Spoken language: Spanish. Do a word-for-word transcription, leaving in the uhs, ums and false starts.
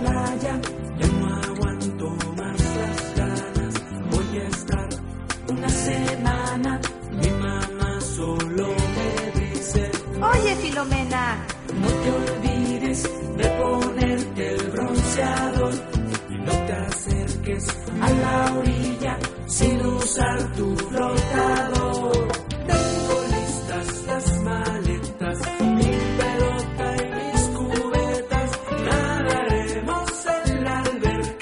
playa, ya no aguanto más las ganas. Voy a estar una semana, mi mamá solo me dice: oye, Filomena, no te olvides de ponerte el bronceador y no te acerques a la orilla sin usar tu flotador.